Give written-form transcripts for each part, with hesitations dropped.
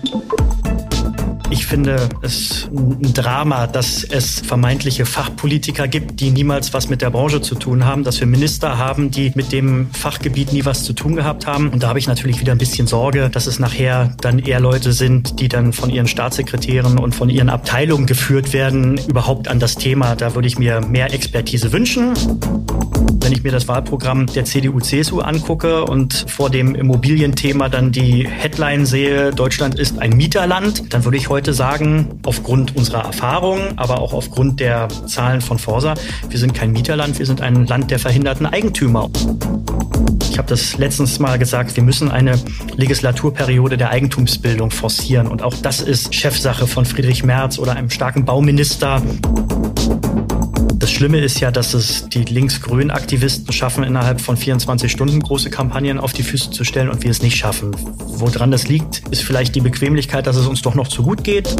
Ich finde es ein Drama, dass es vermeintliche Fachpolitiker gibt, die niemals was mit der Branche zu tun haben, dass wir Minister haben, die mit dem Fachgebiet nie was zu tun gehabt haben. Und da habe ich natürlich wieder ein bisschen Sorge, dass es nachher dann eher Leute sind, die dann von ihren Staatssekretären und von ihren Abteilungen geführt werden, überhaupt an das Thema. Da würde ich mir mehr Expertise wünschen. Wenn ich mir das Wahlprogramm der CDU-CSU angucke und vor dem Immobilienthema dann die Headline sehe, Deutschland ist ein Mieterland, dann würde ich heute sagen, aufgrund unserer Erfahrungen, aber auch aufgrund der Zahlen von Forsa, wir sind kein Mieterland, wir sind ein Land der verhinderten Eigentümer. Ich habe das letztens mal gesagt, wir müssen eine Legislaturperiode der Eigentumsbildung forcieren. Und auch das ist Chefsache von Friedrich Merz oder einem starken Bauminister. Das Schlimme ist ja, dass es die links-grünen Aktivisten schaffen, innerhalb von 24 Stunden große Kampagnen auf die Füße zu stellen und wir es nicht schaffen. Woran das liegt, ist vielleicht die Bequemlichkeit, dass es uns doch noch zu gut geht.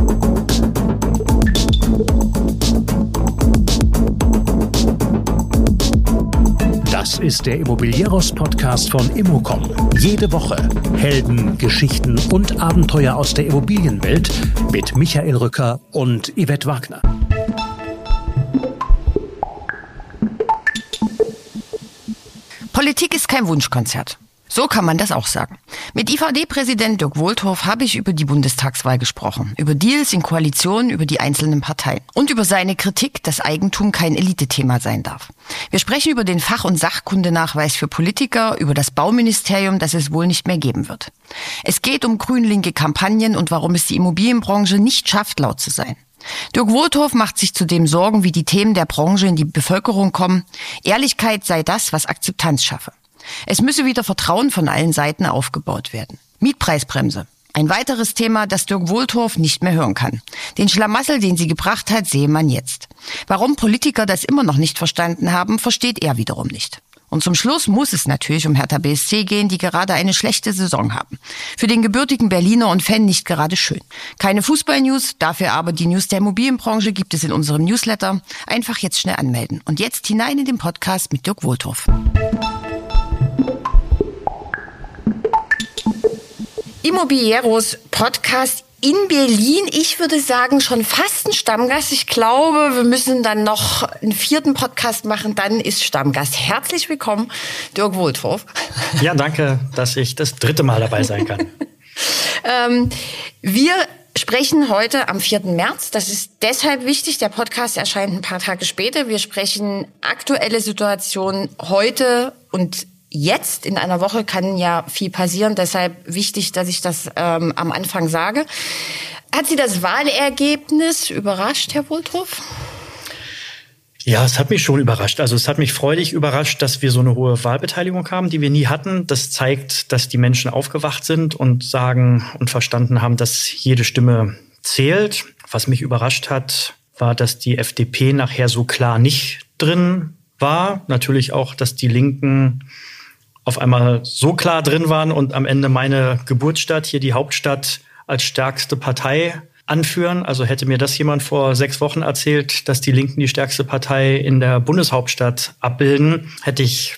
Das ist der Immobilieros-Podcast von Immocom. Jede Woche Helden, Geschichten und Abenteuer aus der Immobilienwelt mit Michael Rücker und Yvette Wagner. Politik ist kein Wunschkonzert. So kann man das auch sagen. Mit IVD-Präsident Dirk Wohlthoff habe ich über die Bundestagswahl gesprochen, über Deals in Koalitionen, über die einzelnen Parteien und über seine Kritik, dass Eigentum kein Elitethema sein darf. Wir sprechen über den Fach- und Sachkundenachweis für Politiker, über das Bauministerium, das es wohl nicht mehr geben wird. Es geht um grün-linke Kampagnen und warum es die Immobilienbranche nicht schafft, laut zu sein. Dirk Wohlthoff macht sich zudem Sorgen, wie die Themen der Branche in die Bevölkerung kommen. Ehrlichkeit sei das, was Akzeptanz schaffe. Es müsse wieder Vertrauen von allen Seiten aufgebaut werden. Mietpreisbremse. Ein weiteres Thema, das Dirk Wohlthoff nicht mehr hören kann. Den Schlamassel, den sie gebracht hat, sehe man jetzt. Warum Politiker das immer noch nicht verstanden haben, versteht er wiederum nicht. Und zum Schluss muss es natürlich um Hertha BSC gehen, die gerade eine schlechte Saison haben. Für den gebürtigen Berliner und Fan nicht gerade schön. Keine Fußball-News, dafür aber die News der Immobilienbranche gibt es in unserem Newsletter. Einfach jetzt schnell anmelden. Und jetzt hinein in den Podcast mit Dirk Wohlthoff. Immobilieros Podcast in Berlin. Ich würde sagen, schon fast ein Stammgast. Ich glaube, wir müssen dann noch einen 4. Podcast machen. Dann ist Stammgast. Herzlich willkommen, Dirk Wohlthoff. Ja, danke, dass ich das 3. Mal dabei sein kann. Wir sprechen heute am 4. März. Das ist deshalb wichtig. Der Podcast erscheint ein paar Tage später. Wir sprechen aktuelle Situation heute und jetzt. In einer Woche kann ja viel passieren, deshalb wichtig, dass ich das am Anfang sage. Hat Sie das Wahlergebnis überrascht, Herr Wohlthoff? Ja, es hat mich schon überrascht. Also es hat mich freudig überrascht, dass wir so eine hohe Wahlbeteiligung haben, die wir nie hatten. Das zeigt, dass die Menschen aufgewacht sind und sagen und verstanden haben, dass jede Stimme zählt. Was mich überrascht hat, war, dass die FDP nachher so klar nicht drin war. Natürlich auch, dass die Linken auf einmal so klar drin waren und am Ende meine Geburtsstadt, hier die Hauptstadt, als stärkste Partei anführen. Also hätte mir das jemand vor 6 Wochen erzählt, dass die Linken die stärkste Partei in der Bundeshauptstadt abbilden, hätte ich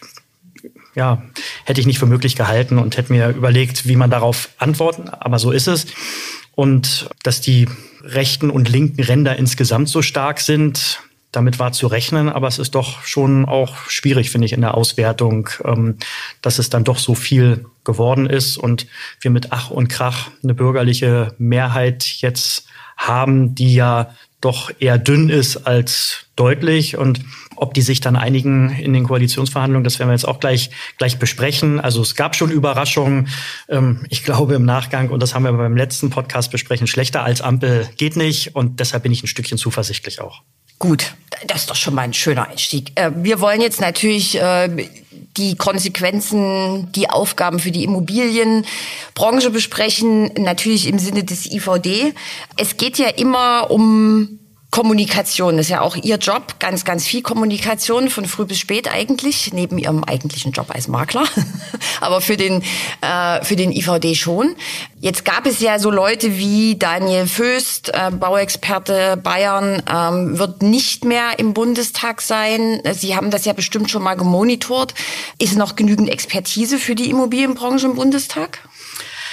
nicht für möglich gehalten und hätte mir überlegt, wie man darauf antworten. Aber so ist es. Und dass die rechten und linken Ränder insgesamt so stark sind, damit war zu rechnen, aber es ist doch schon auch schwierig, finde ich, in der Auswertung, dass es dann doch so viel geworden ist und wir mit Ach und Krach eine bürgerliche Mehrheit jetzt haben, die ja doch eher dünn ist als deutlich. Und ob die sich dann einigen in den Koalitionsverhandlungen, das werden wir jetzt auch gleich besprechen. Also es gab schon Überraschungen. Ich glaube im Nachgang, und das haben wir beim letzten Podcast besprechen, schlechter als Ampel geht nicht. Und deshalb bin ich ein Stückchen zuversichtlich auch. Gut, das ist doch schon mal ein schöner Einstieg. Wir wollen jetzt natürlich die Konsequenzen, die Aufgaben für die Immobilienbranche besprechen, natürlich im Sinne des IVD. Es geht ja immer um Kommunikation, das ist ja auch Ihr Job, ganz, ganz viel Kommunikation von früh bis spät eigentlich, neben Ihrem eigentlichen Job als Makler, aber für den IVD schon. Jetzt gab es ja so Leute wie Daniel Föst, Bauexperte Bayern, wird nicht mehr im Bundestag sein. Sie haben das ja bestimmt schon mal gemonitort. Ist noch genügend Expertise für die Immobilienbranche im Bundestag?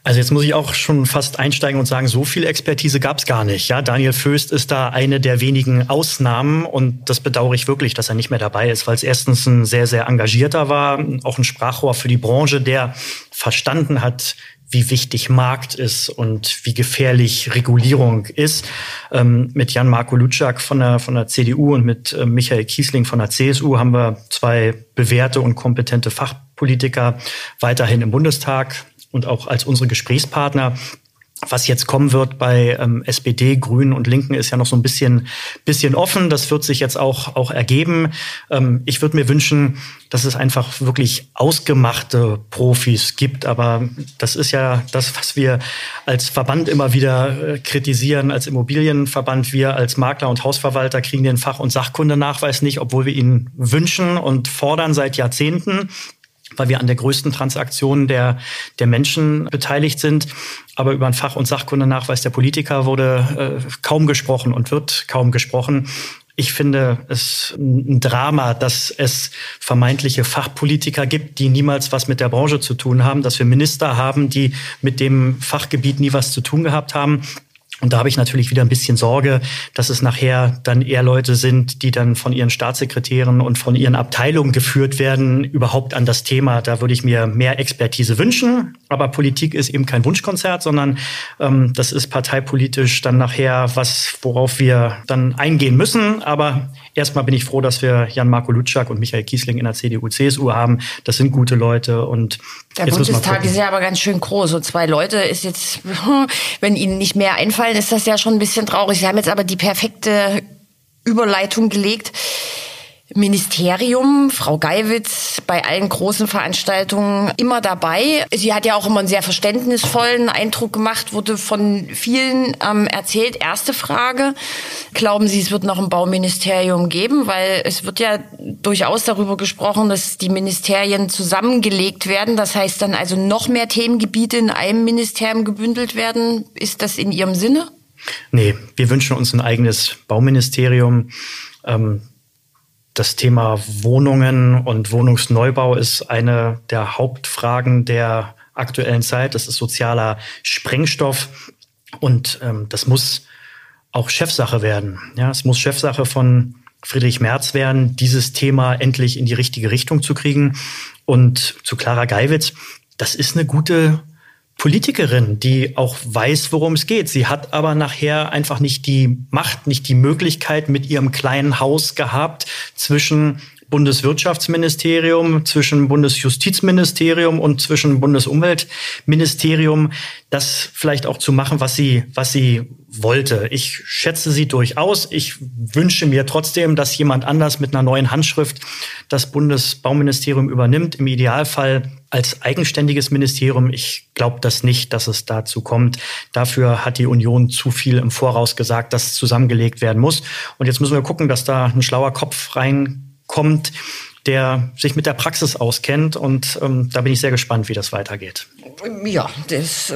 Also jetzt muss ich auch schon fast einsteigen und sagen, so viel Expertise gab es gar nicht. Ja, Daniel Föst ist da eine der wenigen Ausnahmen und das bedauere ich wirklich, dass er nicht mehr dabei ist, weil es erstens ein sehr, sehr engagierter war, auch ein Sprachrohr für die Branche, der verstanden hat, wie wichtig Markt ist und wie gefährlich Regulierung ist. Mit Jan-Marco Luczak von der CDU und mit Michael Kiesling von der CSU haben wir zwei bewährte und kompetente Fachpolitiker weiterhin im Bundestag und auch als unsere Gesprächspartner. Was jetzt kommen wird bei SPD, Grünen und Linken ist ja noch so ein bisschen offen. Das wird sich jetzt auch ergeben. Ich würde mir wünschen, dass es einfach wirklich ausgemachte Profis gibt. Aber das ist ja das, was wir als Verband immer wieder kritisieren, als Immobilienverband. Wir als Makler und Hausverwalter kriegen den Fach- und Sachkundenachweis nicht, obwohl wir ihn wünschen und fordern seit Jahrzehnten, weil wir an der größten Transaktion der Menschen beteiligt sind. Aber über einen Fach- und Sachkundenachweis der Politiker wurde kaum gesprochen und wird kaum gesprochen. Ich finde es ein Drama, dass es vermeintliche Fachpolitiker gibt, die niemals was mit der Branche zu tun haben, dass wir Minister haben, die mit dem Fachgebiet nie was zu tun gehabt haben. Und da habe ich natürlich wieder ein bisschen Sorge, dass es nachher dann eher Leute sind, die dann von ihren Staatssekretären und von ihren Abteilungen geführt werden, überhaupt an das Thema. Da würde ich mir mehr Expertise wünschen. Aber Politik ist eben kein Wunschkonzert, sondern das ist parteipolitisch dann nachher was, worauf wir dann eingehen müssen. Aber erstmal bin ich froh, dass wir Jan-Marco Luczak und Michael Kiesling in der CDU-CSU haben. Das sind gute Leute. Und der Bundestag ist ja aber ganz schön groß. So 2 Leute ist jetzt, wenn Ihnen nicht mehr einfallen, ist das ja schon ein bisschen traurig. Sie haben jetzt aber die perfekte Überleitung gelegt. Ministerium, Frau Geiwitz, bei allen großen Veranstaltungen immer dabei. Sie hat ja auch immer einen sehr verständnisvollen Eindruck gemacht, wurde von vielen erzählt. Erste Frage, glauben Sie, es wird noch ein Bauministerium geben? Weil es wird ja durchaus darüber gesprochen, dass die Ministerien zusammengelegt werden. Das heißt dann also noch mehr Themengebiete in einem Ministerium gebündelt werden. Ist das in Ihrem Sinne? Nee, wir wünschen uns ein eigenes Bauministerium. Das Thema Wohnungen und Wohnungsneubau ist eine der Hauptfragen der aktuellen Zeit. Das ist sozialer Sprengstoff und das muss auch Chefsache werden. Ja, es muss Chefsache von Friedrich Merz werden, dieses Thema endlich in die richtige Richtung zu kriegen. Und zu Clara Geiwitz, das ist eine gute Politikerin, die auch weiß, worum es geht. Sie hat aber nachher einfach nicht die Macht, nicht die Möglichkeit mit ihrem kleinen Haus gehabt, zwischen Bundeswirtschaftsministerium, zwischen Bundesjustizministerium und zwischen Bundesumweltministerium, das vielleicht auch zu machen, was sie wollte. Ich schätze sie durchaus. Ich wünsche mir trotzdem, dass jemand anders mit einer neuen Handschrift das Bundesbauministerium übernimmt, im Idealfall als eigenständiges Ministerium. Ich glaube das nicht, dass es dazu kommt. Dafür hat die Union zu viel im Voraus gesagt, dass es zusammengelegt werden muss. Und jetzt müssen wir gucken, dass da ein schlauer Kopf reinkommt, der sich mit der Praxis auskennt. Und da bin ich sehr gespannt, wie das weitergeht. Ja, das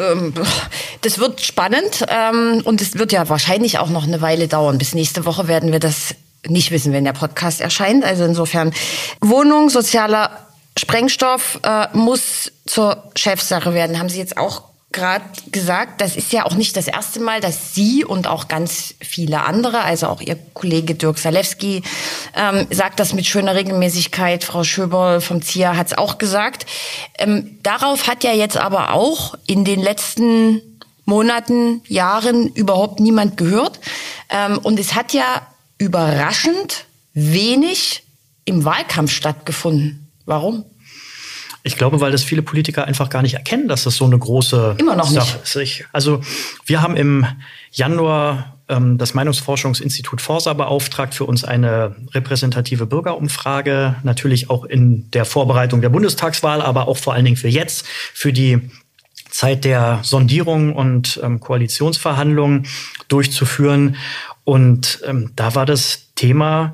wird spannend. Und es wird ja wahrscheinlich auch noch eine Weile dauern. Bis nächste Woche werden wir das nicht wissen, wenn der Podcast erscheint. Also insofern Wohnung, sozialer Sprengstoff muss zur Chefsache werden. Haben Sie jetzt auch gerade gesagt, das ist ja auch nicht das erste Mal, dass Sie und auch ganz viele andere, also auch Ihr Kollege Dirk Salewski, sagt das mit schöner Regelmäßigkeit. Frau Schöberl vom ZIA hat es auch gesagt. Darauf hat ja jetzt aber auch in den letzten Monaten, Jahren überhaupt niemand gehört. Und es hat ja überraschend wenig im Wahlkampf stattgefunden. Warum? Ich glaube, weil das viele Politiker einfach gar nicht erkennen, dass das so eine große Sache ist. Also wir haben im Januar das Meinungsforschungsinstitut Forsa beauftragt, für uns eine repräsentative Bürgerumfrage, natürlich auch in der Vorbereitung der Bundestagswahl, aber auch vor allen Dingen für jetzt, für die Zeit der Sondierung und Koalitionsverhandlungen durchzuführen. Und da war das Thema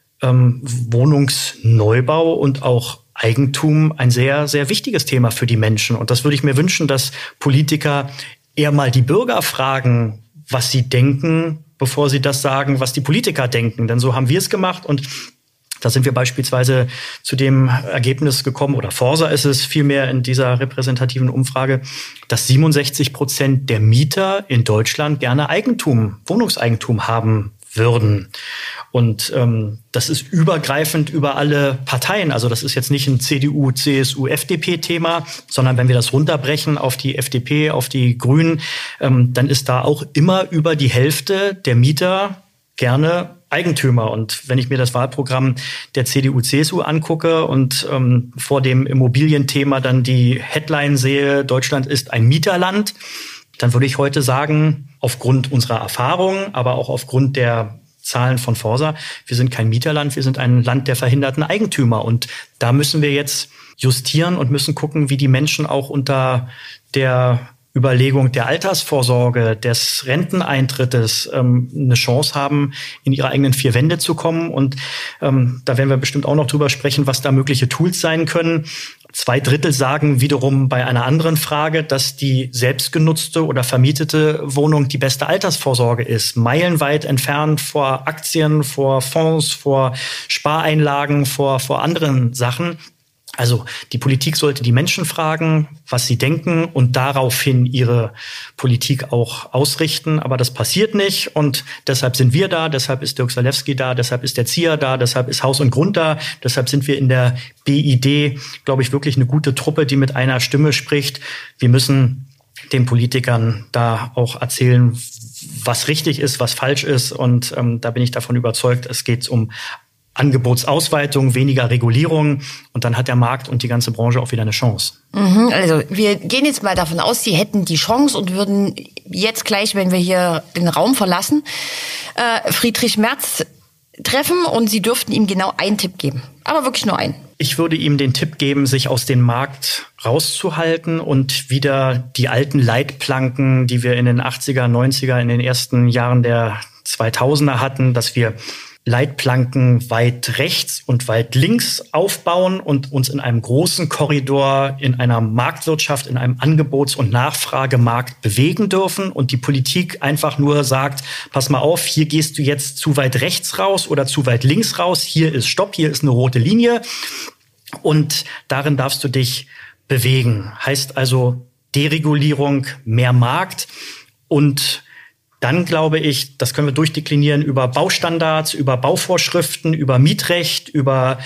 Wohnungsneubau und auch Eigentum ein sehr, sehr wichtiges Thema für die Menschen. Und das würde ich mir wünschen, dass Politiker eher mal die Bürger fragen, was sie denken, bevor sie das sagen, was die Politiker denken. Denn so haben wir es gemacht. Und Da sind wir beispielsweise zu dem Ergebnis gekommen, oder Forsa ist es vielmehr in dieser repräsentativen Umfrage, dass 67% der Mieter in Deutschland gerne Wohnungseigentum haben würden. Und das ist übergreifend über alle Parteien. Also das ist jetzt nicht ein CDU, CSU, FDP-Thema, sondern wenn wir das runterbrechen auf die FDP, auf die Grünen, dann ist da auch immer über die Hälfte der Mieter gerne Eigentümer. Und wenn ich mir das Wahlprogramm der CDU, CSU angucke und vor dem Immobilienthema dann die Headline sehe, Deutschland ist ein Mieterland, dann würde ich heute sagen, aufgrund unserer Erfahrung, aber auch aufgrund der Zahlen von Forsa, wir sind kein Mieterland, wir sind ein Land der verhinderten Eigentümer. Und da müssen wir jetzt justieren und müssen gucken, wie die Menschen auch unter der Überlegung der Altersvorsorge, des Renteneintrittes eine Chance haben, in ihre eigenen vier Wände zu kommen. Und da werden wir bestimmt auch noch drüber sprechen, was da mögliche Tools sein können. 2/3 sagen wiederum bei einer anderen Frage, dass die selbstgenutzte oder vermietete Wohnung die beste Altersvorsorge ist. Meilenweit entfernt vor Aktien, vor Fonds, vor Spareinlagen, vor anderen Sachen. Also die Politik sollte die Menschen fragen, was sie denken und daraufhin ihre Politik auch ausrichten. Aber das passiert nicht und deshalb sind wir da, deshalb ist Dirk Salewski da, deshalb ist der ZIA da, deshalb ist Haus und Grund da, deshalb sind wir in der BID, glaube ich, wirklich eine gute Truppe, die mit einer Stimme spricht. Wir müssen den Politikern da auch erzählen, was richtig ist, was falsch ist. Und da bin ich davon überzeugt, es geht um Angebotsausweitung, weniger Regulierung und dann hat der Markt und die ganze Branche auch wieder eine Chance. Also wir gehen jetzt mal davon aus, Sie hätten die Chance und würden jetzt gleich, wenn wir hier den Raum verlassen, Friedrich Merz treffen und Sie dürften ihm genau einen Tipp geben, aber wirklich nur einen. Ich würde ihm den Tipp geben, sich aus dem Markt rauszuhalten und wieder die alten Leitplanken, die wir in den 80er, 90er, in den ersten Jahren der 2000er hatten, dass wir Leitplanken weit rechts und weit links aufbauen und uns in einem großen Korridor, in einer Marktwirtschaft, in einem Angebots- und Nachfragemarkt bewegen dürfen und die Politik einfach nur sagt, pass mal auf, hier gehst du jetzt zu weit rechts raus oder zu weit links raus, hier ist Stopp, hier ist eine rote Linie und darin darfst du dich bewegen. Heißt also Deregulierung, mehr Markt und dann glaube ich, das können wir durchdeklinieren über Baustandards, über Bauvorschriften, über Mietrecht, über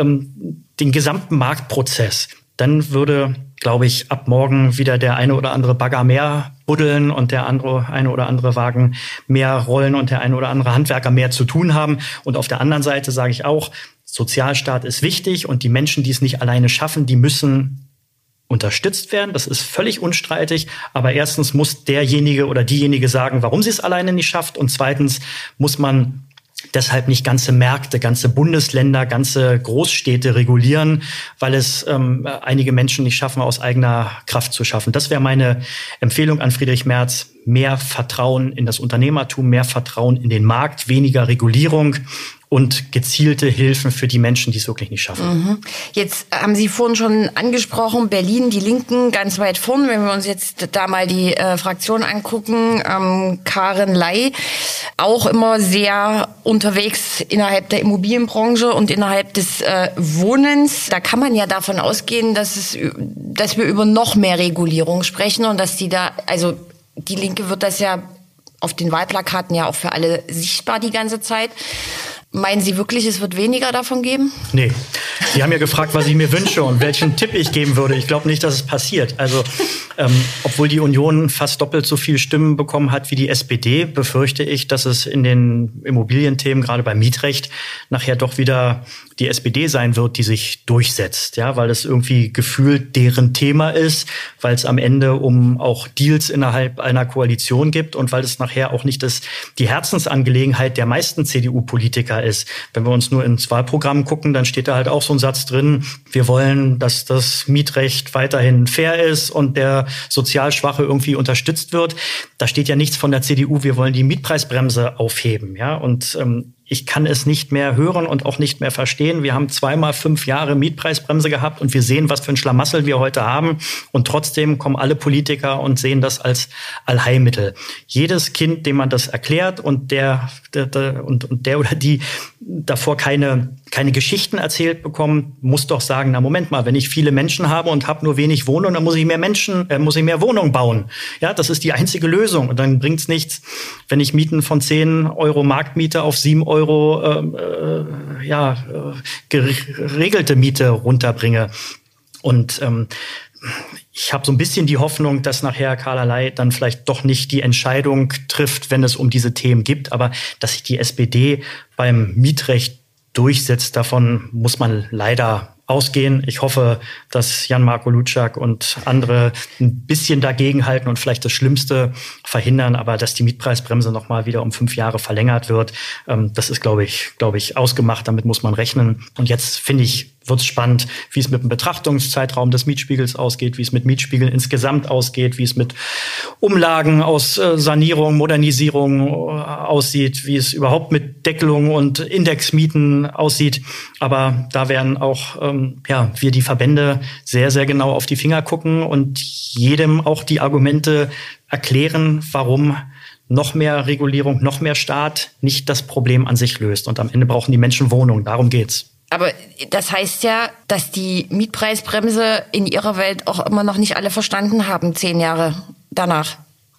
den gesamten Marktprozess. Dann würde, glaube ich, ab morgen wieder der eine oder andere Bagger mehr buddeln und der eine oder andere Wagen mehr rollen und der eine oder andere Handwerker mehr zu tun haben. Und auf der anderen Seite sage ich auch, Sozialstaat ist wichtig und die Menschen, die es nicht alleine schaffen, die müssen unterstützt werden. Das ist völlig unstreitig. Aber erstens muss derjenige oder diejenige sagen, warum sie es alleine nicht schafft. Und zweitens muss man deshalb nicht ganze Märkte, ganze Bundesländer, ganze Großstädte regulieren, weil es einige Menschen nicht schaffen, aus eigener Kraft zu schaffen. Das wäre meine Empfehlung an Friedrich Merz. Mehr Vertrauen in das Unternehmertum, mehr Vertrauen in den Markt, weniger Regulierung und gezielte Hilfen für die Menschen, die es wirklich nicht schaffen. Jetzt haben Sie vorhin schon angesprochen, Berlin, die Linken ganz weit vorn. Wenn wir uns jetzt da mal die Fraktion angucken, Karin Ley, auch immer sehr unterwegs innerhalb der Immobilienbranche und innerhalb des Wohnens. Da kann man ja davon ausgehen, dass wir über noch mehr Regulierung sprechen und dass die Linke wird das ja auf den Wahlplakaten ja auch für alle sichtbar die ganze Zeit. Meinen Sie wirklich, es wird weniger davon geben? Nee. Sie haben ja gefragt, was ich mir wünsche und welchen Tipp ich geben würde. Ich glaube nicht, dass es passiert. Also, obwohl die Union fast doppelt so viele Stimmen bekommen hat wie die SPD, befürchte ich, dass es in den Immobilienthemen, gerade beim Mietrecht, nachher doch wieder die SPD sein wird, die sich durchsetzt. Ja, weil es irgendwie gefühlt deren Thema ist, weil es am Ende um auch Deals innerhalb einer Koalition gibt und weil es nachher auch nicht die Herzensangelegenheit der meisten CDU-Politiker ist. Wenn wir uns nur ins Wahlprogramm gucken, dann steht da halt auch so ein Satz drin, wir wollen, dass das Mietrecht weiterhin fair ist und der sozial Schwache irgendwie unterstützt wird. Da steht ja nichts von der CDU, wir wollen die Mietpreisbremse aufheben. Ja, und ich kann es nicht mehr hören und auch nicht mehr verstehen. Wir haben 2x 5 Jahre Mietpreisbremse gehabt und wir sehen, was für ein Schlamassel wir heute haben. Und trotzdem kommen alle Politiker und sehen das als Allheilmittel. Jedes Kind, dem man das erklärt und der oder die davor keine keine Geschichten erzählt bekommen, muss doch sagen, na Moment mal, wenn ich viele Menschen habe und habe nur wenig Wohnungen, dann muss ich mehr Wohnungen bauen. Ja, das ist die einzige Lösung. Und dann bringt's nichts, wenn ich Mieten von 10 Euro Marktmiete auf 7 Euro geregelte Miete runterbringe. Und ich habe so ein bisschen die Hoffnung, dass nachher Karlalai dann vielleicht doch nicht die Entscheidung trifft, wenn es um diese Themen geht, aber dass sich die SPD beim Mietrecht durchsetzt, davon muss man leider ausgehen. Ich hoffe, dass Jan-Marco Luczak und andere ein bisschen dagegenhalten und vielleicht das Schlimmste verhindern, aber dass die Mietpreisbremse noch mal wieder um 5 Jahre verlängert wird, das ist, glaube ich, ausgemacht. Damit muss man rechnen. Und jetzt, finde ich, wird es spannend, wie es mit dem Betrachtungszeitraum des Mietspiegels ausgeht, wie es mit Mietspiegeln insgesamt ausgeht, wie es mit Umlagen aus Sanierung, Modernisierung aussieht, wie es überhaupt mit Deckelung und Indexmieten aussieht. Aber da werden auch wir die Verbände sehr, sehr genau auf die Finger gucken und jedem auch die Argumente erklären, warum noch mehr Regulierung, noch mehr Staat nicht das Problem an sich löst. Und am Ende brauchen die Menschen Wohnungen. Darum geht's. Aber das heißt ja, dass die Mietpreisbremse in ihrer Welt auch immer noch nicht alle verstanden haben, 10 Jahre danach.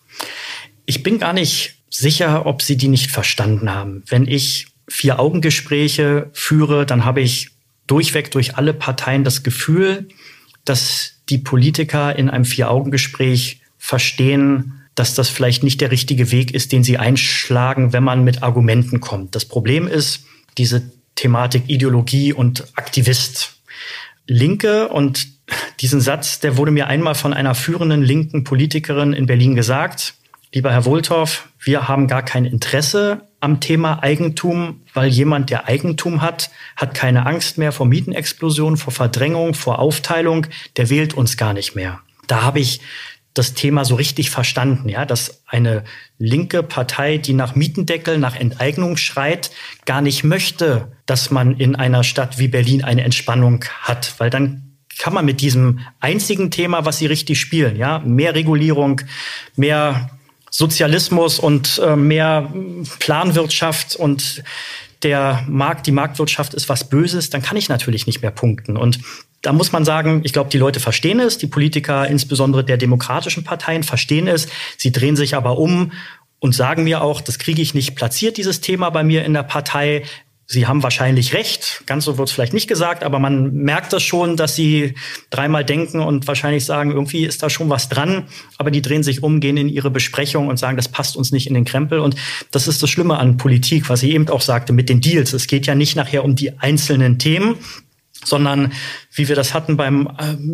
Ich bin gar nicht sicher, ob sie die nicht verstanden haben. Wenn ich 4-Augen-Gespräche führe, dann habe ich durchweg durch alle Parteien das Gefühl, dass die Politiker in einem 4-Augen-Gespräch verstehen, dass das vielleicht nicht der richtige Weg ist, den sie einschlagen, wenn man mit Argumenten kommt. Das Problem ist, diese Thematik Ideologie und Aktivist. Linke, und diesen Satz, der wurde mir einmal von einer führenden linken Politikerin in Berlin gesagt. Lieber Herr Wohlthoff, wir haben gar kein Interesse am Thema Eigentum, weil jemand, der Eigentum hat keine Angst mehr vor Mietenexplosion, vor Verdrängung, vor Aufteilung, der wählt uns gar nicht mehr. Da habe ich das Thema so richtig verstanden, ja, dass eine linke Partei, die nach Mietendeckel, nach Enteignung schreit, gar nicht möchte, dass man in einer Stadt wie Berlin eine Entspannung hat, weil dann kann man mit diesem einzigen Thema, was sie richtig spielen, ja, mehr Regulierung, mehr Sozialismus und mehr Planwirtschaft und die Marktwirtschaft ist was Böses, dann kann ich natürlich nicht mehr punkten. Und da muss man sagen, ich glaube, die Leute verstehen es, die Politiker, insbesondere der demokratischen Parteien, verstehen es. Sie drehen sich aber um und sagen mir auch, das kriege ich nicht platziert, dieses Thema bei mir in der Partei. Sie haben wahrscheinlich recht, ganz so wird es vielleicht nicht gesagt, aber man merkt das schon, dass sie dreimal denken und wahrscheinlich sagen, irgendwie ist da schon was dran. Aber die drehen sich um, gehen in ihre Besprechung und sagen, das passt uns nicht in den Krempel. Und das ist das Schlimme an Politik, was ich eben auch sagte mit den Deals. Es geht ja nicht nachher um die einzelnen Themen, sondern wie wir das hatten beim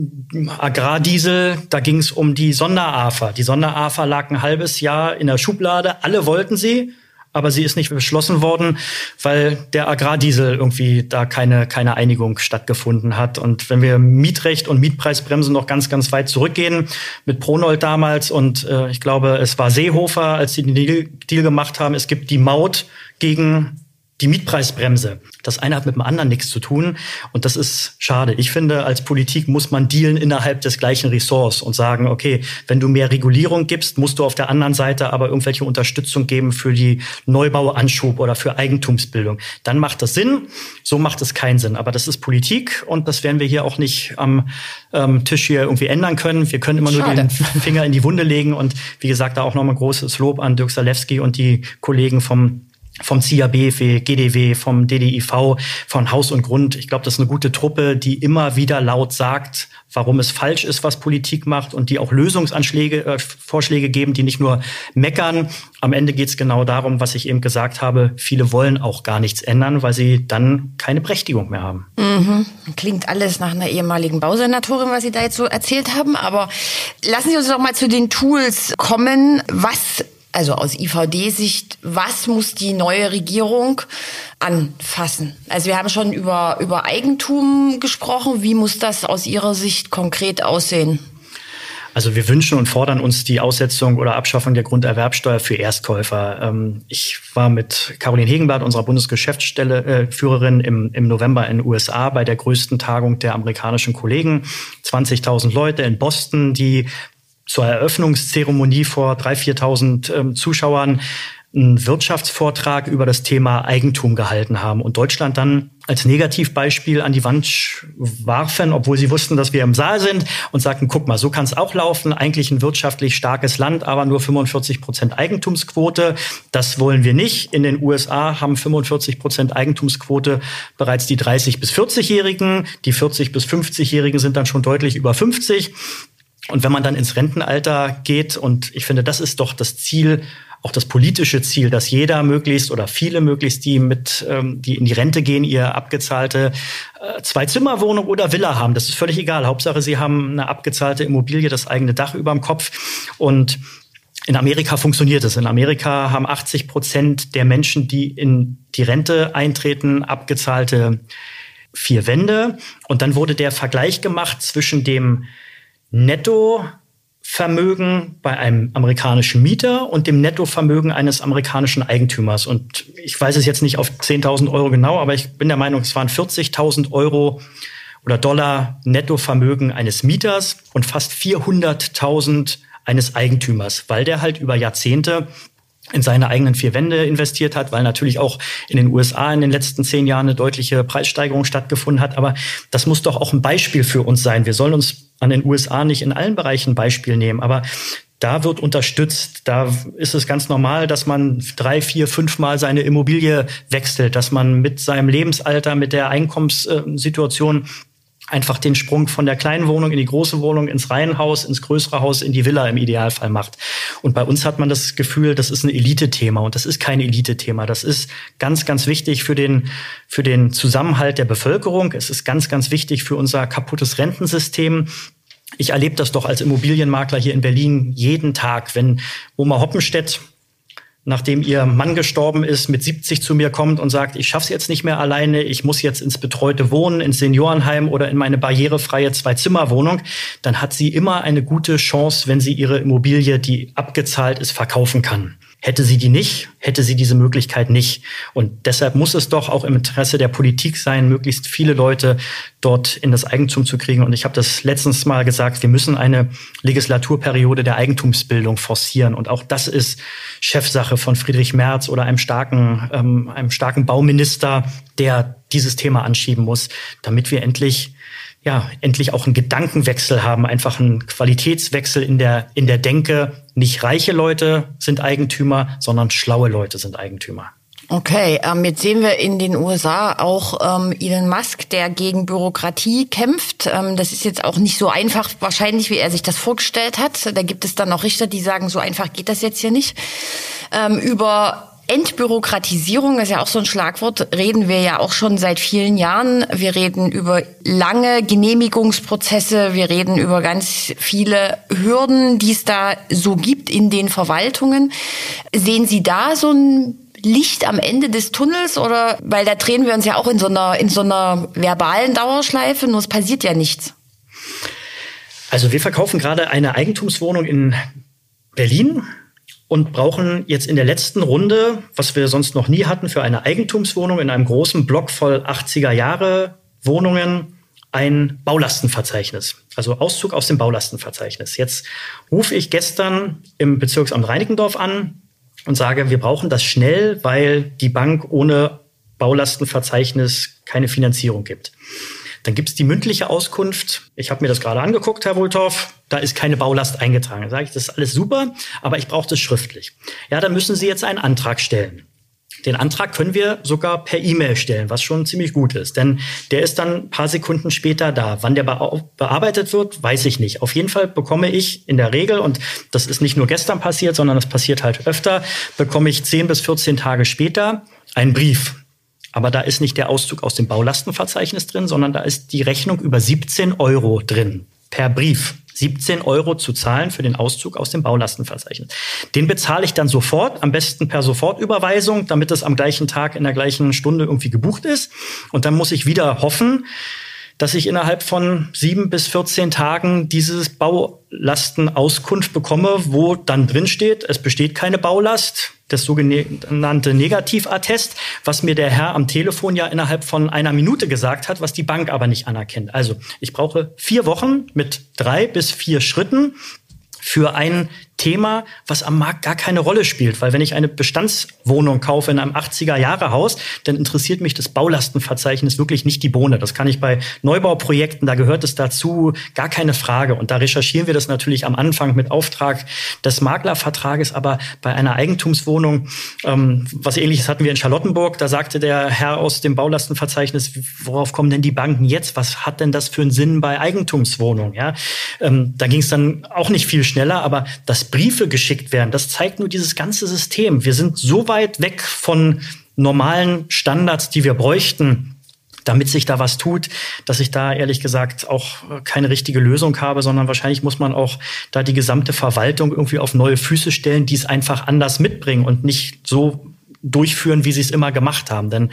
Agrardiesel, da ging es um die Sonder-AFA. Die Sonder-AFA lag ein halbes Jahr in der Schublade, alle wollten sie, aber sie ist nicht beschlossen worden, weil der Agrardiesel irgendwie da keine Einigung stattgefunden hat. Und wenn wir Mietrecht und Mietpreisbremse noch ganz, ganz weit zurückgehen, mit Pronold damals und ich glaube, es war Seehofer, als sie den Deal gemacht haben, es gibt die Maut gegen die Mietpreisbremse. Das eine hat mit dem anderen nichts zu tun und das ist schade. Ich finde, als Politik muss man dealen innerhalb des gleichen Ressorts und sagen, okay, wenn du mehr Regulierung gibst, musst du auf der anderen Seite aber irgendwelche Unterstützung geben für die Neubauanschub oder für Eigentumsbildung. Dann macht das Sinn, so macht es keinen Sinn. Aber das ist Politik und das werden wir hier auch nicht am Tisch hier irgendwie ändern können. Wir können immer nur den Finger in die Wunde legen und wie gesagt, da auch nochmal großes Lob an Dirk Salewski und die Kollegen vom CABFW, GDW, vom DDIV, von Haus und Grund. Ich glaube, das ist eine gute Truppe, die immer wieder laut sagt, warum es falsch ist, was Politik macht und die auch Vorschläge geben, die nicht nur meckern. Am Ende geht es genau darum, was ich eben gesagt habe. Viele wollen auch gar nichts ändern, weil sie dann keine Berechtigung mehr haben. Mhm. Klingt alles nach einer ehemaligen Bausenatorin, was Sie da jetzt so erzählt haben. Aber lassen Sie uns doch mal zu den Tools kommen. Also aus IVD-Sicht, was muss die neue Regierung anfassen? Also wir haben schon über Eigentum gesprochen. Wie muss das aus Ihrer Sicht konkret aussehen? Also wir wünschen und fordern uns die Aussetzung oder Abschaffung der Grunderwerbsteuer für Erstkäufer. Ich war mit Caroline Hegenblatt, unserer Bundesgeschäftsführerin, im November in den USA bei der größten Tagung der amerikanischen Kollegen. 20.000 Leute in Boston, die zur Eröffnungszeremonie vor 3.000, 4.000 Zuschauern einen Wirtschaftsvortrag über das Thema Eigentum gehalten haben und Deutschland dann als Negativbeispiel an die Wand warfen, obwohl sie wussten, dass wir im Saal sind und sagten, guck mal, so kann es auch laufen. Eigentlich ein wirtschaftlich starkes Land, aber nur 45% Eigentumsquote. Das wollen wir nicht. In den USA haben 45% Eigentumsquote bereits die 30- bis 40-Jährigen. Die 40- bis 50-Jährigen sind dann schon deutlich über 50. Und wenn man dann ins Rentenalter geht, und ich finde, das ist doch das Ziel, auch das politische Ziel, dass jeder möglichst oder viele möglichst, die in die Rente gehen, ihr abgezahlte Zwei-Zimmer-Wohnung oder Villa haben. Das ist völlig egal. Hauptsache, sie haben eine abgezahlte Immobilie, das eigene Dach über dem Kopf. Und in Amerika funktioniert es. In Amerika haben 80% der Menschen, die in die Rente eintreten, abgezahlte 4 Wände. Und dann wurde der Vergleich gemacht zwischen dem Nettovermögen bei einem amerikanischen Mieter und dem Nettovermögen eines amerikanischen Eigentümers. Und ich weiß es jetzt nicht auf 10.000 Euro genau, aber ich bin der Meinung, es waren 40.000 Euro oder Dollar Nettovermögen eines Mieters und fast 400.000 eines Eigentümers, weil der halt über Jahrzehnte in seine eigenen 4 Wände investiert hat, weil natürlich auch in den USA in den letzten 10 Jahren eine deutliche Preissteigerung stattgefunden hat. Aber das muss doch auch ein Beispiel für uns sein. Wir sollen uns an den USA nicht in allen Bereichen Beispiel nehmen, aber da wird unterstützt. Da ist es ganz normal, dass man 3, 4, 5 Mal seine Immobilie wechselt, dass man mit seinem Lebensalter, mit der Einkommenssituation einfach den Sprung von der kleinen Wohnung in die große Wohnung, ins Reihenhaus, ins größere Haus, in die Villa im Idealfall macht. Und bei uns hat man das Gefühl, das ist ein Elite-Thema. Und das ist kein Elite-Thema. Das ist ganz, ganz wichtig für den Zusammenhalt der Bevölkerung. Es ist ganz, ganz wichtig für unser kaputtes Rentensystem. Ich erlebe das doch als Immobilienmakler hier in Berlin jeden Tag, wenn Oma Hoppenstedt, nachdem ihr Mann gestorben ist, mit 70 zu mir kommt und sagt, ich schaff's jetzt nicht mehr alleine, ich muss jetzt ins betreute Wohnen, ins Seniorenheim oder in meine barrierefreie 2-Zimmer-Wohnung, dann hat sie immer eine gute Chance, wenn sie ihre Immobilie, die abgezahlt ist, verkaufen kann. Hätte sie die nicht, hätte sie diese Möglichkeit nicht. Und deshalb muss es doch auch im Interesse der Politik sein, möglichst viele Leute dort in das Eigentum zu kriegen. Und ich habe das letztens mal gesagt, wir müssen eine Legislaturperiode der Eigentumsbildung forcieren. Und auch das ist Chefsache von Friedrich Merz oder einem starken Bauminister, der dieses Thema anschieben muss, damit wir endlich auch einen Gedankenwechsel haben, einfach einen Qualitätswechsel in der Denke. Nicht reiche Leute sind Eigentümer, sondern schlaue Leute sind Eigentümer. Okay, jetzt sehen wir in den USA auch Elon Musk, der gegen Bürokratie kämpft. Das ist jetzt auch nicht so einfach wahrscheinlich, wie er sich das vorgestellt hat. Da gibt es dann auch Richter, die sagen, so einfach geht das jetzt hier nicht. Über Entbürokratisierung, das ist ja auch so ein Schlagwort, reden wir ja auch schon seit vielen Jahren. Wir reden über lange Genehmigungsprozesse, wir reden über ganz viele Hürden, die es da so gibt in den Verwaltungen. Sehen Sie da so ein Licht am Ende des Tunnels, oder? Weil da drehen wir uns ja auch in so einer verbalen Dauerschleife, nur es passiert ja nichts. Also wir verkaufen gerade eine Eigentumswohnung in Berlin und brauchen jetzt in der letzten Runde, was wir sonst noch nie hatten, für eine Eigentumswohnung in einem großen Block voll 80er Jahre Wohnungen ein Baulastenverzeichnis, also Auszug aus dem Baulastenverzeichnis. Jetzt rufe ich gestern im Bezirksamt Reinickendorf an und sage, wir brauchen das schnell, weil die Bank ohne Baulastenverzeichnis keine Finanzierung gibt. Dann gibt es die mündliche Auskunft. Ich habe mir das gerade angeguckt, Herr Wohltorf. Da ist keine Baulast eingetragen. Da sage ich, das ist alles super, aber ich brauche das schriftlich. Ja, dann müssen Sie jetzt einen Antrag stellen. Den Antrag können wir sogar per E-Mail stellen, was schon ziemlich gut ist. Denn der ist dann ein paar Sekunden später da. Wann der bearbeitet wird, weiß ich nicht. Auf jeden Fall bekomme ich in der Regel, und das ist nicht nur gestern passiert, sondern das passiert halt öfter, bekomme ich 10 bis 14 Tage später einen Brief. Aber da ist nicht der Auszug aus dem Baulastenverzeichnis drin, sondern da ist die Rechnung über 17 € drin, per Brief. 17 € zu zahlen für den Auszug aus dem Baulastenverzeichnis. Den bezahle ich dann sofort, am besten per Sofortüberweisung, damit es am gleichen Tag in der gleichen Stunde irgendwie gebucht ist. Und dann muss ich wieder hoffen, dass ich innerhalb von 7 bis 14 Tagen dieses Baulastenauskunft bekomme, wo dann drin steht, es besteht keine Baulast, das sogenannte Negativattest, was mir der Herr am Telefon ja innerhalb von einer Minute gesagt hat, was die Bank aber nicht anerkennt. Also ich brauche 4 Wochen mit 3 bis 4 Schritten für ein Thema, was am Markt gar keine Rolle spielt. Weil wenn ich eine Bestandswohnung kaufe in einem 80er-Jahre-Haus, dann interessiert mich das Baulastenverzeichnis wirklich nicht die Bohne. Das kann ich bei Neubauprojekten, da gehört es dazu, gar keine Frage. Und da recherchieren wir das natürlich am Anfang mit Auftrag des Maklervertrages. Aber bei einer Eigentumswohnung, was Ähnliches hatten wir in Charlottenburg, da sagte der Herr aus dem Baulastenverzeichnis, worauf kommen denn die Banken jetzt? Was hat denn das für einen Sinn bei Eigentumswohnungen? Ja, da ging es dann auch nicht viel schneller, aber dass Briefe geschickt werden, das zeigt nur dieses ganze System. Wir sind so weit weg von normalen Standards, die wir bräuchten, damit sich da was tut, dass ich da ehrlich gesagt auch keine richtige Lösung habe, sondern wahrscheinlich muss man auch da die gesamte Verwaltung irgendwie auf neue Füße stellen, die es einfach anders mitbringen und nicht so durchführen, wie sie es immer gemacht haben. Denn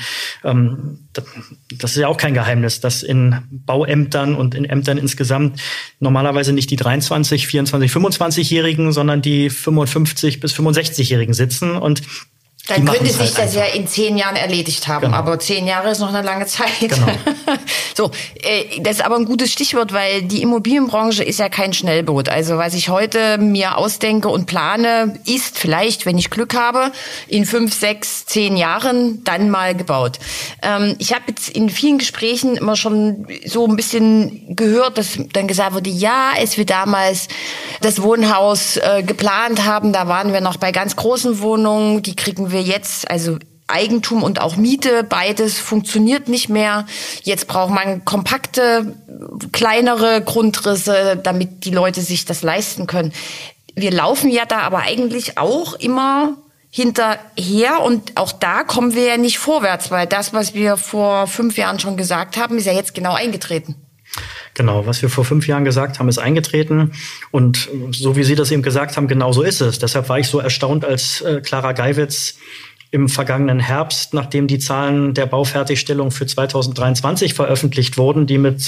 das ist ja auch kein Geheimnis, dass in Bauämtern und in Ämtern insgesamt normalerweise nicht die 23, 24, 25-Jährigen, sondern die 55 bis 65-Jährigen sitzen. Und dann könnte sich das ja in 10 Jahren erledigt haben. Genau. Aber 10 Jahre ist noch eine lange Zeit. Genau. So, das ist aber ein gutes Stichwort, weil die Immobilienbranche ist ja kein Schnellboot. Also was ich heute mir ausdenke und plane, ist vielleicht, wenn ich Glück habe, in 5, 6, 10 Jahren dann mal gebaut. Ich habe jetzt in vielen Gesprächen immer schon so ein bisschen gehört, dass dann gesagt wurde, ja, als wir damals das Wohnhaus geplant haben, da waren wir noch bei ganz großen Wohnungen, die kriegen wir jetzt, also Eigentum und auch Miete, beides funktioniert nicht mehr. Jetzt braucht man kompakte, kleinere Grundrisse, damit die Leute sich das leisten können. Wir laufen ja da aber eigentlich auch immer hinterher und auch da kommen wir ja nicht vorwärts, weil das, was wir vor 5 Jahren schon gesagt haben, ist ja jetzt genau eingetreten. Genau, was wir vor 5 Jahren gesagt haben, ist eingetreten. Und so wie Sie das eben gesagt haben, genau so ist es. Deshalb war ich so erstaunt, als Clara Geiwitz im vergangenen Herbst, nachdem die Zahlen der Baufertigstellung für 2023 veröffentlicht wurden, die mit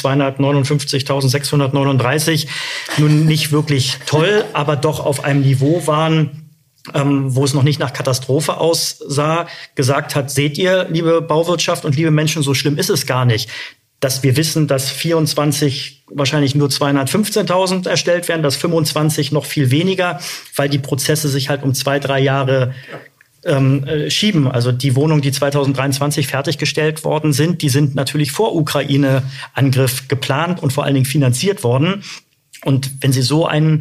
259.639 nun nicht wirklich toll, aber doch auf einem Niveau waren, wo es noch nicht nach Katastrophe aussah, gesagt hat, seht ihr, liebe Bauwirtschaft und liebe Menschen, so schlimm ist es gar nicht. Dass wir wissen, dass 24 wahrscheinlich nur 215.000 erstellt werden, dass 25 noch viel weniger, weil die Prozesse sich halt um 2, 3 Jahre schieben. Also die Wohnungen, die 2023 fertiggestellt worden sind, die sind natürlich vor Ukraine-Angriff geplant und vor allen Dingen finanziert worden. Und wenn Sie so eine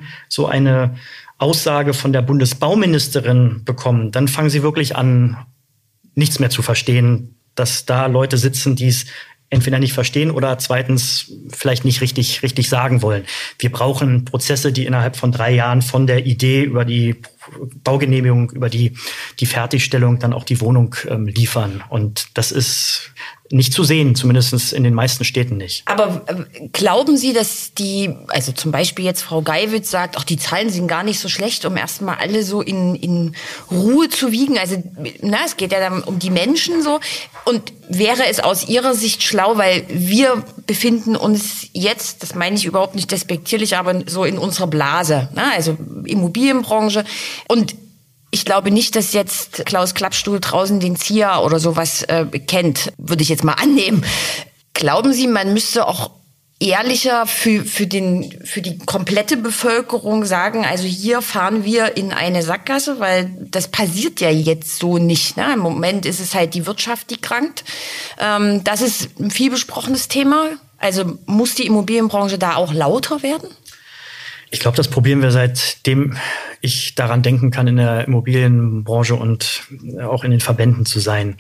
Aussage von der Bundesbauministerin bekommen, dann fangen Sie wirklich an, nichts mehr zu verstehen, dass da Leute sitzen, die es entweder nicht verstehen oder zweitens vielleicht nicht richtig sagen wollen. Wir brauchen Prozesse, die innerhalb von 3 Jahren von der Idee über die Baugenehmigung, über die Fertigstellung dann auch die Wohnung liefern. Und das ist nicht zu sehen, zumindest in den meisten Städten nicht. Aber glauben Sie, dass also zum Beispiel jetzt Frau Geiwitz sagt, ach, die Zahlen sind gar nicht so schlecht, um erstmal alle so in Ruhe zu wiegen? Also, es geht ja dann um die Menschen so. Und wäre es aus Ihrer Sicht schlau, weil wir befinden uns jetzt, das meine ich überhaupt nicht despektierlich, aber so in unserer Blase, also Immobilienbranche. Und ich glaube nicht, dass jetzt Klaus Klappstuhl draußen den ZIA oder sowas kennt, würde ich jetzt mal annehmen. Glauben Sie, man müsste auch ehrlicher für die komplette Bevölkerung sagen, also hier fahren wir in eine Sackgasse, weil das passiert ja jetzt so nicht. Ne? Im Moment ist es halt die Wirtschaft, die krankt. Das ist ein viel besprochenes Thema. Also muss die Immobilienbranche da auch lauter werden? Ich glaube, das probieren wir, seitdem ich daran denken kann, in der Immobilienbranche und auch in den Verbänden zu sein.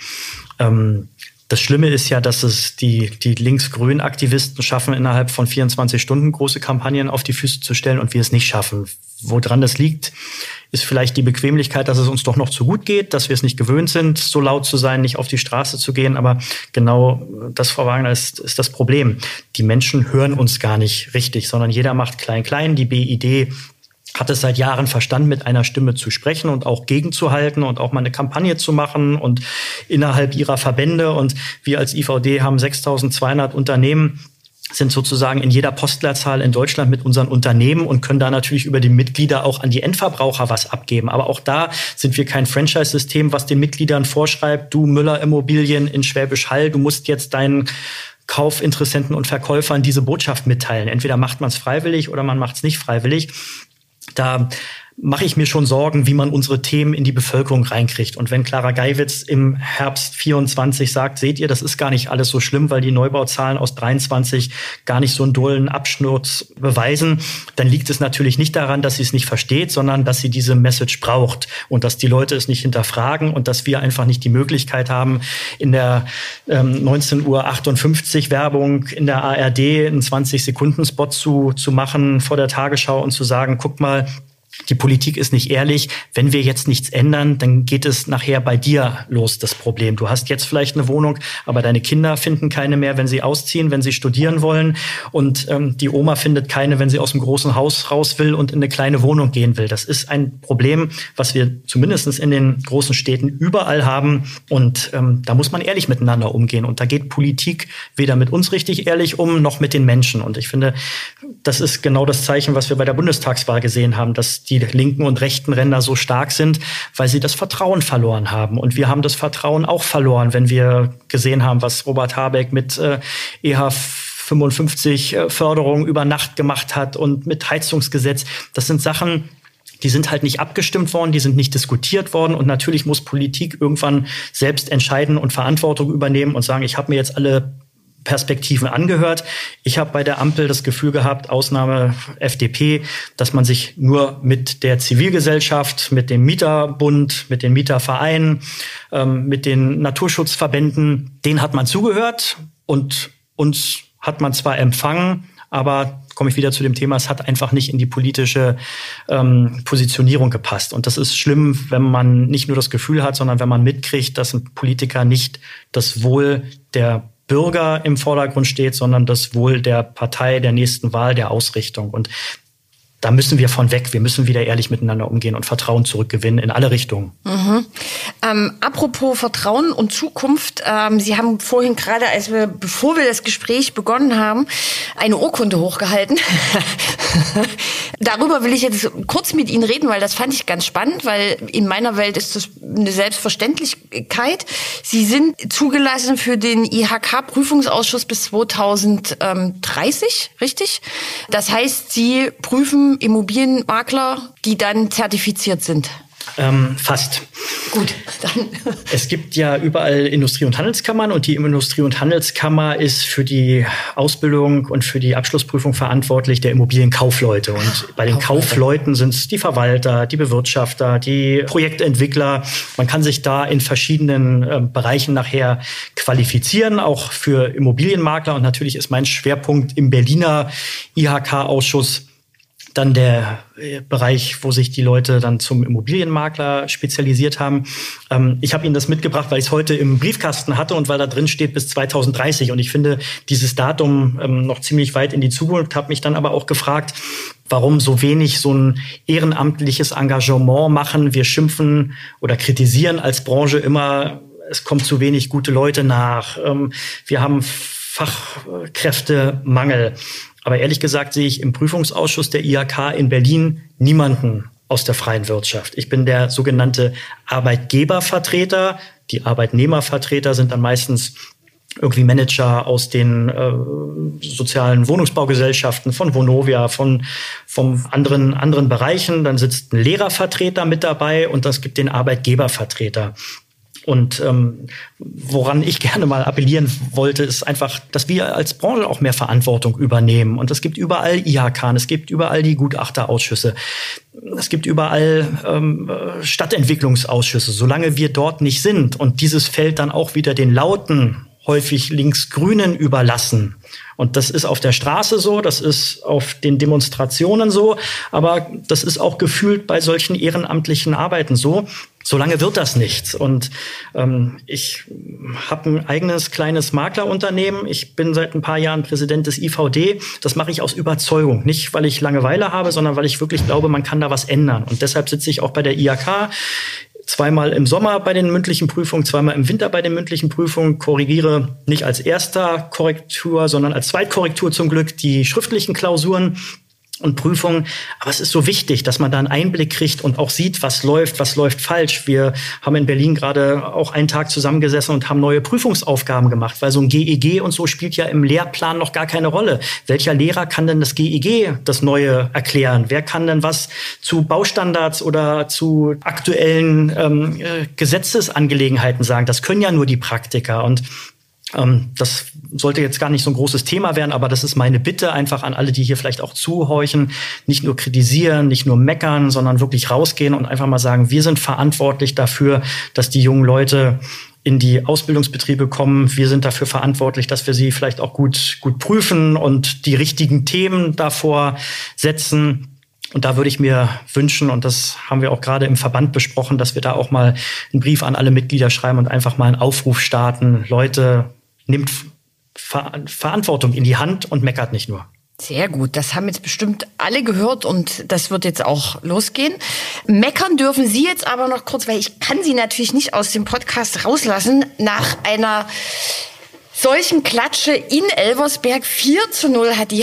Das Schlimme ist ja, dass es die links-grünen Aktivisten schaffen, innerhalb von 24 Stunden große Kampagnen auf die Füße zu stellen und wir es nicht schaffen. Woran das liegt, ist vielleicht die Bequemlichkeit, dass es uns doch noch zu gut geht, dass wir es nicht gewöhnt sind, so laut zu sein, nicht auf die Straße zu gehen. Aber genau das, Frau Wagner, ist das Problem. Die Menschen hören uns gar nicht richtig, sondern jeder macht klein-klein. Die BID hat es seit Jahren verstanden, mit einer Stimme zu sprechen und auch gegenzuhalten und auch mal eine Kampagne zu machen und innerhalb ihrer Verbände. Und wir als IVD haben 6.200 Unternehmen, sind sozusagen in jeder Postleitzahl in Deutschland mit unseren Unternehmen und können da natürlich über die Mitglieder auch an die Endverbraucher was abgeben. Aber auch da sind wir kein Franchise-System, was den Mitgliedern vorschreibt, du Müller Immobilien in Schwäbisch Hall, du musst jetzt deinen Kaufinteressenten und Verkäufern diese Botschaft mitteilen. Entweder macht man es freiwillig oder man macht es nicht freiwillig. Da mache ich mir schon Sorgen, wie man unsere Themen in die Bevölkerung reinkriegt. Und wenn Clara Geiwitz im Herbst 24 sagt, seht ihr, das ist gar nicht alles so schlimm, weil die Neubauzahlen aus 23 gar nicht so einen dollen Absturz beweisen, dann liegt es natürlich nicht daran, dass sie es nicht versteht, sondern dass sie diese Message braucht und dass die Leute es nicht hinterfragen und dass wir einfach nicht die Möglichkeit haben, in der 19:58 Uhr Werbung in der ARD einen 20-Sekunden-Spot zu machen vor der Tagesschau und zu sagen, guck mal, die Politik ist nicht ehrlich. Wenn wir jetzt nichts ändern, dann geht es nachher bei dir los, das Problem. Du hast jetzt vielleicht eine Wohnung, aber deine Kinder finden keine mehr, wenn sie ausziehen, wenn sie studieren wollen. Und die Oma findet keine, wenn sie aus dem großen Haus raus will und in eine kleine Wohnung gehen will. Das ist ein Problem, was wir zumindest in den großen Städten überall haben. Und da muss man ehrlich miteinander umgehen. Und da geht Politik weder mit uns richtig ehrlich um, noch mit den Menschen. Und ich finde, das ist genau das Zeichen, was wir bei der Bundestagswahl gesehen haben, dass die linken und rechten Ränder so stark sind, weil sie das Vertrauen verloren haben. Und wir haben das Vertrauen auch verloren, wenn wir gesehen haben, was Robert Habeck mit EH55 Förderung über Nacht gemacht hat und mit Heizungsgesetz. Das sind Sachen, die sind halt nicht abgestimmt worden, die sind nicht diskutiert worden. Und natürlich muss Politik irgendwann selbst entscheiden und Verantwortung übernehmen und sagen, ich habe mir jetzt alle Perspektiven angehört. Ich habe bei der Ampel das Gefühl gehabt, Ausnahme FDP, dass man sich nur mit der Zivilgesellschaft, mit dem Mieterbund, mit den Mietervereinen, mit den Naturschutzverbänden, denen hat man zugehört und uns hat man zwar empfangen, aber komme ich wieder zu dem Thema, es hat einfach nicht in die politische Positionierung gepasst. Und das ist schlimm, wenn man nicht nur das Gefühl hat, sondern wenn man mitkriegt, dass ein Politiker nicht das Wohl der Bürger im Vordergrund steht, sondern das Wohl der Partei, der nächsten Wahl, der Ausrichtung. Und da müssen wir von weg. Wir müssen wieder ehrlich miteinander umgehen und Vertrauen zurückgewinnen in alle Richtungen. Mhm. Apropos Vertrauen und Zukunft. Sie haben vorhin gerade, bevor wir das Gespräch begonnen haben, eine Urkunde hochgehalten. Darüber will ich jetzt kurz mit Ihnen reden, weil das fand ich ganz spannend, weil in meiner Welt ist das eine Selbstverständlichkeit. Sie sind zugelassen für den IHK-Prüfungsausschuss bis 2030, richtig? Das heißt, Sie prüfen Immobilienmakler, die dann zertifiziert sind. Fast. Gut, dann. Es gibt ja überall Industrie- und Handelskammern und die Industrie- und Handelskammer ist für die Ausbildung und für die Abschlussprüfung verantwortlich der Immobilienkaufleute. Und bei den Kaufleuten sind es die Verwalter, die Bewirtschafter, die Projektentwickler. Man kann sich da in verschiedenen Bereichen nachher qualifizieren, auch für Immobilienmakler. Und natürlich ist mein Schwerpunkt im Berliner IHK-Ausschuss dann der Bereich, wo sich die Leute dann zum Immobilienmakler spezialisiert haben. Ich habe Ihnen das mitgebracht, weil ich es heute im Briefkasten hatte und weil da drin steht bis 2030. Und ich finde dieses Datum noch ziemlich weit in die Zukunft, habe mich dann aber auch gefragt, warum so wenig so ein ehrenamtliches Engagement machen. Wir schimpfen oder kritisieren als Branche immer, es kommt zu wenig gute Leute nach. Wir haben Fachkräftemangel. Aber ehrlich gesagt sehe ich im Prüfungsausschuss der IHK in Berlin niemanden aus der freien Wirtschaft. Ich bin der sogenannte Arbeitgebervertreter. Die Arbeitnehmervertreter sind dann meistens irgendwie Manager aus den sozialen Wohnungsbaugesellschaften, von Vonovia, von anderen Bereichen. Dann sitzt ein Lehrervertreter mit dabei und es gibt den Arbeitgebervertreter. Und woran ich gerne mal appellieren wollte, ist einfach, dass wir als Branche auch mehr Verantwortung übernehmen. Und es gibt überall IHK, es gibt überall die Gutachterausschüsse, es gibt überall Stadtentwicklungsausschüsse. Solange wir dort nicht sind und dieses Feld dann auch wieder den Lauten, häufig Linksgrünen überlassen. Und das ist auf der Straße so, das ist auf den Demonstrationen so, aber das ist auch gefühlt bei solchen ehrenamtlichen Arbeiten so. Solange wird das nichts. Und ich habe ein eigenes kleines Maklerunternehmen. Ich bin seit ein paar Jahren Präsident des IVD. Das mache ich aus Überzeugung. Nicht, weil ich Langeweile habe, sondern weil ich wirklich glaube, man kann da was ändern. Und deshalb sitze ich auch bei der IHK. Zweimal im Sommer bei den mündlichen Prüfungen, zweimal im Winter bei den mündlichen Prüfungen, korrigiere nicht als erster Korrektur, sondern als Zweitkorrektur zum Glück die schriftlichen Klausuren. und Prüfungen. Aber es ist so wichtig, dass man da einen Einblick kriegt und auch sieht, was läuft falsch. Wir haben in Berlin gerade auch einen Tag zusammengesessen und haben neue Prüfungsaufgaben gemacht, weil so ein GEG und so spielt ja im Lehrplan noch gar keine Rolle. Welcher Lehrer kann denn das GEG, das Neue, erklären? Wer kann denn was zu Baustandards oder zu aktuellen Gesetzesangelegenheiten sagen? Das können ja nur die Praktiker. Und das sollte jetzt gar nicht so ein großes Thema werden, aber das ist meine Bitte einfach an alle, die hier vielleicht auch zuhorchen, nicht nur kritisieren, nicht nur meckern, sondern wirklich rausgehen und einfach mal sagen, wir sind verantwortlich dafür, dass die jungen Leute in die Ausbildungsbetriebe kommen. Wir sind dafür verantwortlich, dass wir sie vielleicht auch gut prüfen und die richtigen Themen davor setzen. Und da würde ich mir wünschen, und das haben wir auch gerade im Verband besprochen, dass wir da auch mal einen Brief an alle Mitglieder schreiben und einfach mal einen Aufruf starten. Leute, nimmt Verantwortung in die Hand und meckert nicht nur. Sehr gut, das haben jetzt bestimmt alle gehört und das wird jetzt auch losgehen. Meckern dürfen Sie jetzt aber noch kurz, weil ich kann Sie natürlich nicht aus dem Podcast rauslassen, nach einer solchen Klatsche in Elversberg. 4:0 hat die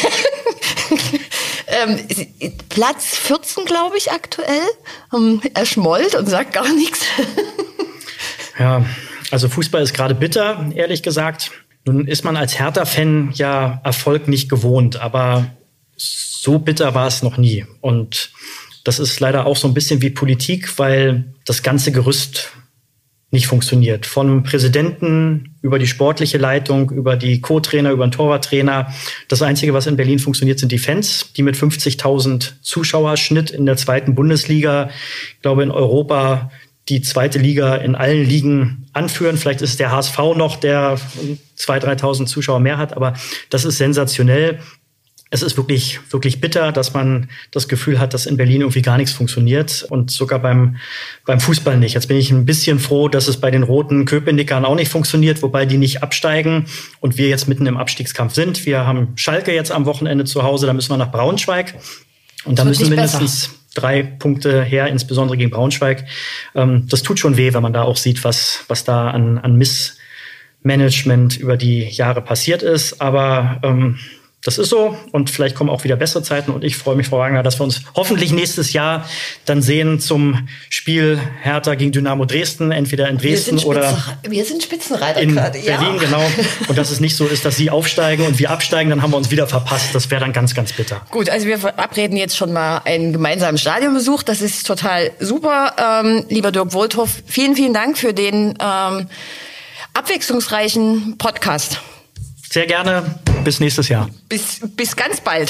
Platz 14, glaube ich, aktuell. Er schmollt und sagt gar nichts. Ja, also Fußball ist gerade bitter, ehrlich gesagt. Nun ist man als Hertha-Fan ja Erfolg nicht gewohnt, aber so bitter war es noch nie. Und das ist leider auch so ein bisschen wie Politik, weil das ganze Gerüst nicht funktioniert. Vom Präsidenten über die sportliche Leitung, über die Co-Trainer, über den Torwarttrainer. Das Einzige, was in Berlin funktioniert, sind die Fans, die mit 50.000 Zuschauerschnitt in der 2. Bundesliga, ich glaube in Europa, die 2. Liga in allen Ligen anführen. Vielleicht ist es der HSV noch, der 2.000, 3.000 Zuschauer mehr hat, aber das ist sensationell. Es ist wirklich, wirklich bitter, dass man das Gefühl hat, dass in Berlin irgendwie gar nichts funktioniert und sogar beim Fußball nicht. Jetzt bin ich ein bisschen froh, dass es bei den Roten Köpenickern auch nicht funktioniert, wobei die nicht absteigen und wir jetzt mitten im Abstiegskampf sind. Wir haben Schalke jetzt am Wochenende zu Hause, da müssen wir nach Braunschweig und da müssen mindestens 3 Punkte her, insbesondere gegen Braunschweig. Das tut schon weh, wenn man da auch sieht, was da an Missmanagement über die Jahre passiert ist, aber das ist so und vielleicht kommen auch wieder bessere Zeiten und ich freue mich, Frau Wagner, dass wir uns hoffentlich nächstes Jahr dann sehen zum Spiel Hertha gegen Dynamo Dresden, entweder in Dresden wir sind Spitzenreiter in gerade, Berlin, ja. Genau. Und dass es nicht so ist, dass Sie aufsteigen und wir absteigen, dann haben wir uns wieder verpasst. Das wäre dann ganz, ganz bitter. Gut, also wir verabreden jetzt schon mal einen gemeinsamen Stadionbesuch. Das ist total super. Lieber Dirk Wohlthoff, vielen, vielen Dank für den abwechslungsreichen Podcast. Sehr gerne. Bis nächstes Jahr. Bis ganz bald.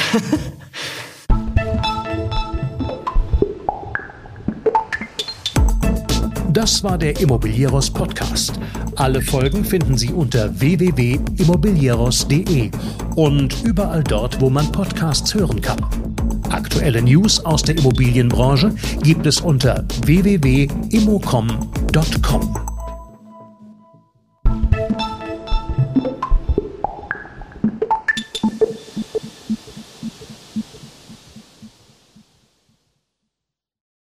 Das war der Immobilieros Podcast. Alle Folgen finden Sie unter www.immobilieros.de und überall dort, wo man Podcasts hören kann. Aktuelle News aus der Immobilienbranche gibt es unter www.immocom.com.